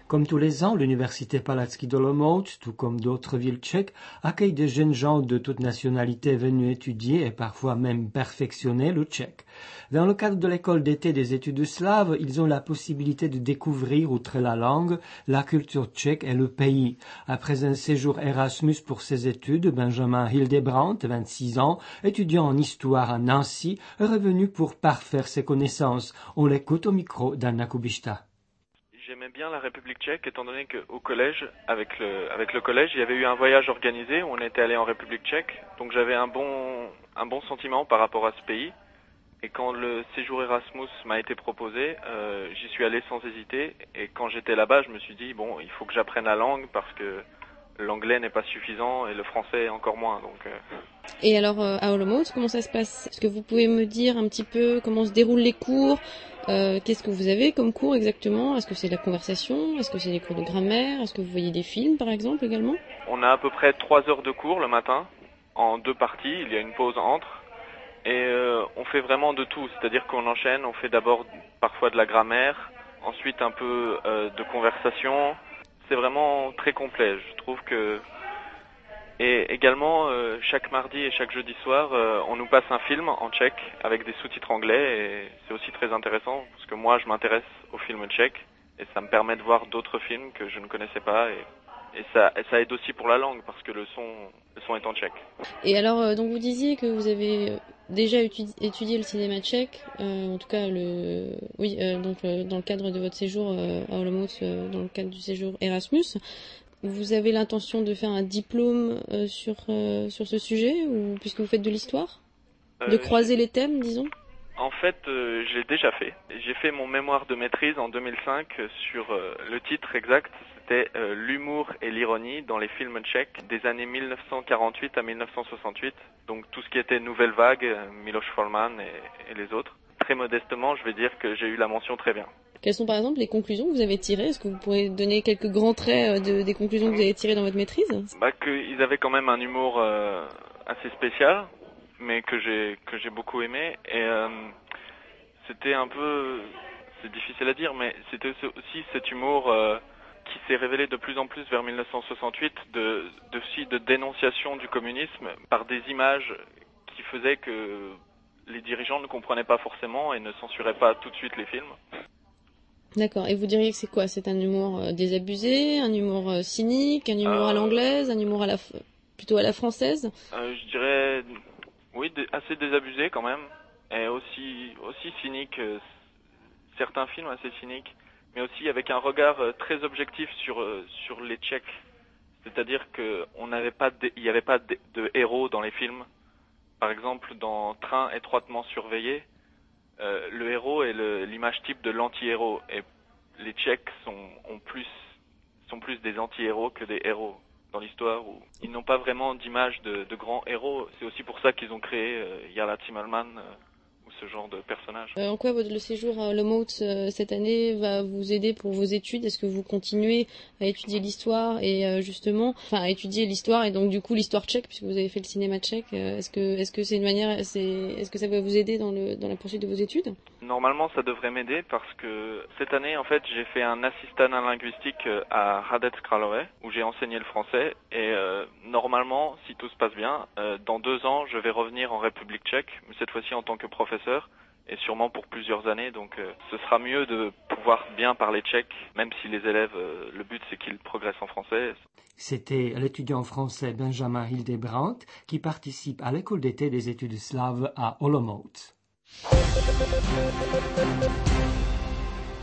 Comme tous les ans, l'université Palacký d'Olomouc, tout comme d'autres villes tchèques, accueille des jeunes gens de toute nationalité venus étudier et parfois même perfectionner le tchèque. Dans le cadre de l'école d'été des études slaves, ils ont la possibilité de découvrir, outre la langue, la culture tchèque et le pays. Après un séjour Erasmus pour ses études, Benjamin Hildebrandt, 26 ans, étudiant en histoire à Nancy, est revenu pour parfaire ses connaissances. On l'écoute au micro d'Anna Kubishta. J'aimais bien la République tchèque étant donné qu'au collège, avec le collège, il y avait eu un voyage organisé où on était allé en République tchèque. Donc j'avais un bon sentiment par rapport à ce pays. Et quand le séjour Erasmus m'a été proposé, j'y suis allé sans hésiter. Et quand j'étais là-bas, je me suis dit, bon, il faut que j'apprenne la langue parce que l'anglais n'est pas suffisant et le français encore moins. Et alors, à Olomouc, comment ça se passe? Est-ce que vous pouvez me dire un petit peu comment se déroulent les cours? Qu'est-ce que vous avez comme cours exactement? Est-ce que c'est de la conversation? Est-ce que c'est des cours de grammaire? Est-ce que vous voyez des films, par exemple, également? On a à peu près 3 heures de cours le matin, en 2 parties. Il y a une pause entre. Et on fait vraiment de tout, c'est-à-dire qu'on enchaîne, on fait d'abord parfois de la grammaire, ensuite un peu de conversation. C'est vraiment très complet, je trouve que... Et également, chaque mardi et chaque jeudi soir, on nous passe un film en tchèque avec des sous-titres anglais et c'est aussi très intéressant parce que moi je m'intéresse aux films tchèques et ça me permet de voir d'autres films que je ne connaissais pas et ça aide aussi pour la langue parce que le son est en tchèque. Et alors, donc vous disiez que vous avez déjà étudié le cinéma tchèque, en tout cas dans le cadre de votre séjour à Olomouc, dans le cadre du séjour Erasmus. Vous avez l'intention de faire un diplôme sur ce sujet, ou puisque vous faites de l'histoire, de croiser les thèmes, disons? En fait, je l'ai déjà fait. J'ai fait mon mémoire de maîtrise en 2005 sur le titre exact, c'était l'humour et l'ironie dans les films tchèques des années 1948 à 1968. Donc tout ce qui était Nouvelle Vague, Miloš Forman et les autres. Très modestement, je vais dire que j'ai eu la mention très bien. Quelles sont par exemple les conclusions que vous avez tirées? Est-ce que vous pourrez donner quelques grands traits des conclusions que vous avez tirées dans votre maîtrise? Qu'ils avaient quand même un humour assez spécial, mais que j'ai beaucoup aimé. Et c'était un peu, c'est difficile à dire, mais c'était aussi cet humour qui s'est révélé de plus en plus vers 1968 de dénonciation du communisme par des images qui faisaient que les dirigeants ne comprenaient pas forcément et ne censuraient pas tout de suite les films. D'accord. Et vous diriez que c'est quoi? C'est un humour désabusé, un humour cynique, un humour à l'anglaise, un humour plutôt à la française? Je dirais, oui, assez désabusé quand même, et aussi cynique. Certains films assez cyniques, mais aussi avec un regard très objectif sur les Tchèques. C'est-à-dire qu'il n'y avait pas de héros dans les films. Par exemple, dans Train étroitement surveillé, le héros est l'image type de l'anti-héros. Et les Tchèques sont plus des anti-héros que des héros dans l'histoire. Où ils n'ont pas vraiment d'image de grands héros. C'est aussi pour ça qu'ils ont créé Jarla Timmerman ou ce genre de personnage. En quoi le séjour à Olomouc cette année va vous aider pour vos études? Est-ce que vous continuez à étudier l'histoire et à étudier l'histoire et donc du coup l'histoire tchèque puisque vous avez fait le cinéma tchèque? Est-ce que c'est une manière, est-ce que ça va vous aider dans la poursuite de vos études? Normalement, ça devrait m'aider parce que cette année, en fait, j'ai fait un assistant linguistique à Hradec Králové où j'ai enseigné le français et normalement, si tout se passe bien, dans 2 ans, je vais revenir en République tchèque, mais cette fois-ci en tant que professeur et sûrement pour plusieurs années. Donc, ce sera mieux de pouvoir bien parler tchèque, même si les élèves, le but c'est qu'ils progressent en français. C'était l'étudiant français Benjamin Hildebrandt qui participe à l'école d'été des études slaves à Olomouc.